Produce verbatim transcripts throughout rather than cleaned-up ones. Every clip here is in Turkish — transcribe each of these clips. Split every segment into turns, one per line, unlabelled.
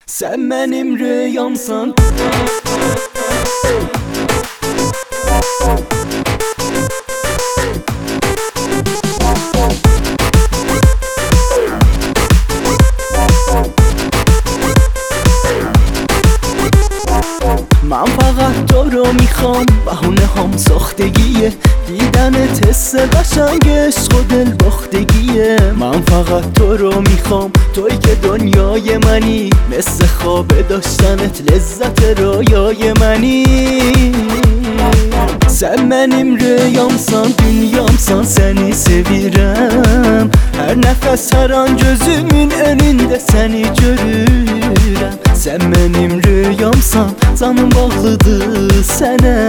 Sen benim rüyamsan. من فقط تو رو میخوام، بهونه هم ساختگیه، دیدنت حس قشنگ عشق و دل باختگیه. من فقط تو رو میخوام، توی که دنیای منی، مثل خواب داشتنت لذت رویای منی. Sen benim rüyamsan, dünyamsan, seni sevirəm. Her nefes, her an gözümün önünde seni görürəm. Sen benim rüyamsan, canım bağlıdır sənə.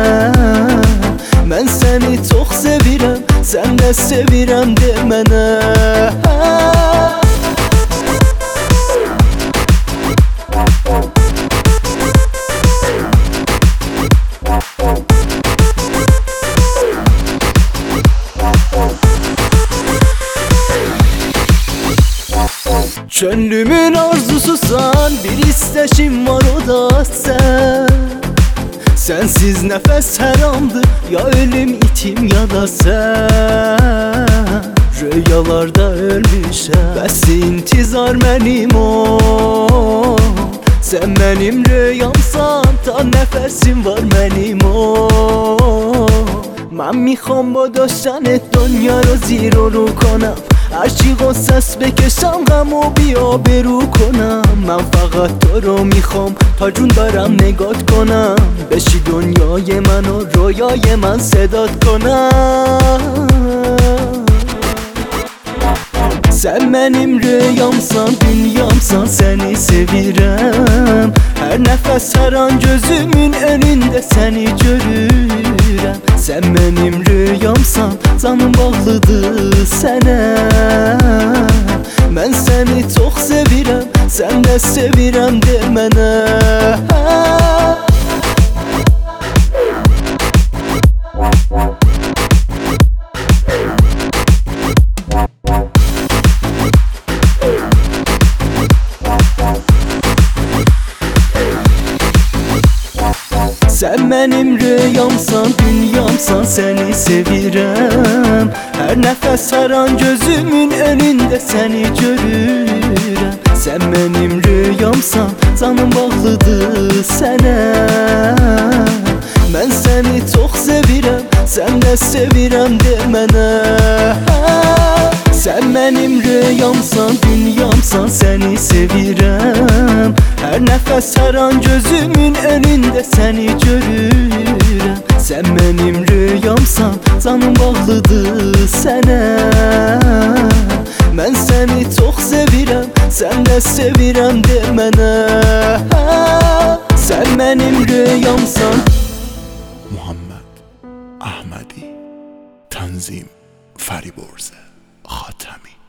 Mən səni çox sevirəm, sən də sevirəm de mənə. Gönlümün arzususan, bir isteşim var, o da sen. Sensiz nefes haramdır, ya ölüm itim ya da sen. Rüyalarda ölmüşəm, bəs intizar mənim o. Sen benim rüyamsan, ta nefesim var mənim o. من میخوام با داشتنت دنیا رو زیر و رو کنم، هرچی غصص بکشم غم و بیا برو کنم. من فقط تو رو میخوام، تا جون دارم نگات کنم، بشی دنیای من و رویای من صدات کنم. Sen benim rüyamsan, dünyamsan, seni sevirəm. Her nefes, her an gözümün önünde seni görürəm. Sen benim rüyamsan, canım bağlıdır sənə. Mən səni çox sevirəm, sən də sevirəm de mənə. Sen benim rüyamsan, dünyamsan, seni sevirəm. Her nefes, her an gözümün önünde seni görürəm. Sen benim rüyamsan, canım bağlıdır sənə. Mən səni çox sevirəm, sən də sevirəm de mənə. Sen benim rüyamsan, dünyamsan, seni sevirəm. Her nefes, her an gözümün önünde seni görürəm. Sen benim rüyamsan, canım bağlıdır sənə. Mən səni çox sevirəm, sən də sevirəm de mənə. Sen benim rüyamsan.
محمد احمدی، تنظیم فریبرز خاتمی.